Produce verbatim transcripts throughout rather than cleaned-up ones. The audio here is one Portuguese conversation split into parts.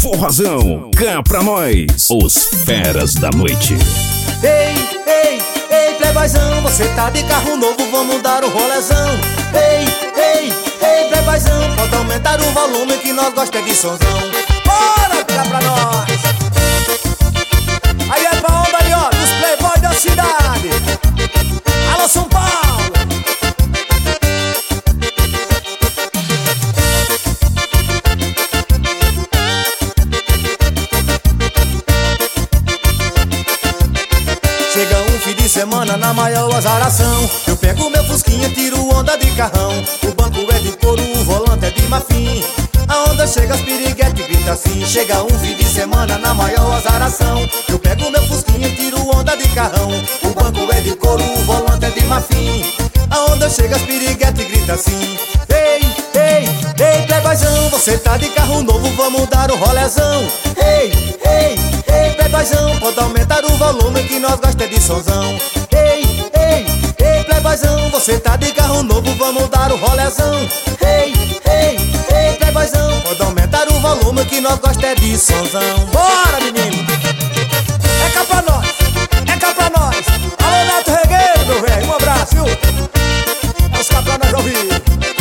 Forrozão, cá pra nós, os feras da noite. Ei, ei, ei, playboyzão, você tá de carro novo, vamos dar um rolezão. Ei, ei, ei, playboyzão, pode aumentar o volume que nós gosta de sonzão. Bora cá pra nós. Aí é pra onda ali, ó, dos playboys da cidade. Alô, São Paulo. Chega um fim de semana na maior azaração, eu pego meu fusquinha, tiro onda de carrão. O banco é de couro, o volante é de marfim. A onda chega, as piriguetes grita assim. Chega um fim de semana na maior azaração, eu pego meu fusquinha, tiro onda de carrão. O banco é de couro, o volante é de marfim. A onda chega, as piriguetes grita assim. Ei, ei, ei, playboyzão, você tá de carro novo, vamos dar um rolezão. Ei, ei, ei, playboyzão, pode aumentar o volume que nós gosta de sonzão. Ei, ei, ei, playboyzão, você tá de carro novo, vamos dar um rolezão. Ei, ei, ei, playboyzão, pode aumentar o volume que nós gosta de sonzão. Bora, menino! É cá pra nós, é cá pra nós. Alô, Neto Regueiro, meu velho, um abraço, viu? É os cá pra nós ouvir.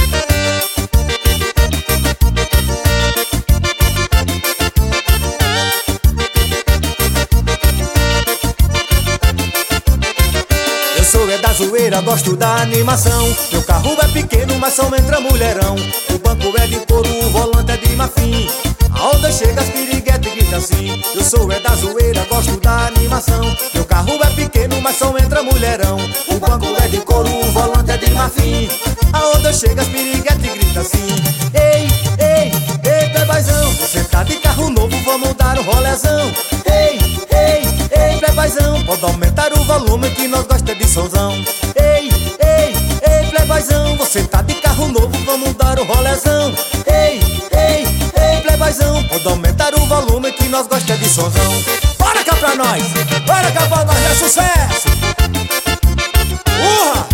Sou é da zoeira, gosto da animação. Meu carro é pequeno, mas só entra mulherão. O banco é de couro, o volante é de marfim. A onda chega, as piriguetes grita assim. Eu sou é da zoeira, gosto da animação. Meu carro é pequeno, mas só entra mulherão. O banco é de couro, o volante é de marfim. A onda chega, as piriguetes grita assim. Ei, ei, ei, playboyzão, você tá de carro novo, vamos dar um rolezão. Ei, ei, ei, playboyzão, pode aumentar o volume que nós gosta de sonzão. Ei, ei, ei, playboyzão, você tá de carro novo, vamos dar um rolezão. Ei, ei, ei, playboyzão, pode aumentar o volume que nós gosta de sonzão. Bora cá pra nós, bora cá pra nós, é sucesso. Urra!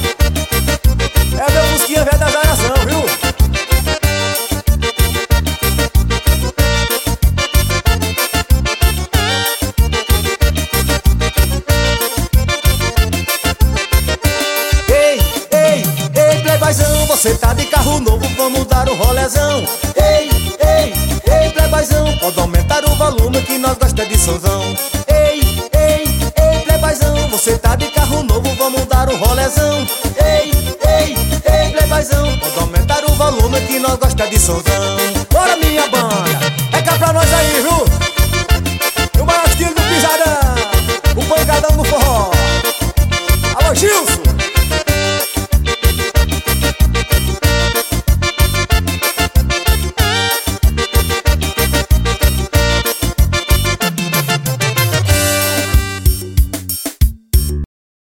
É meu busquinha velho da geração, viu? Você tá de carro novo, vamos dar um rolezão. Ei, ei, ei, playboyzão, pode aumentar o volume que nós gosta de sonzão. Ei, ei, ei, playboyzão, você tá de carro novo, vamos dar um rolezão. Ei, ei, ei, playboyzão, pode aumentar o volume que nós gosta de sonzão.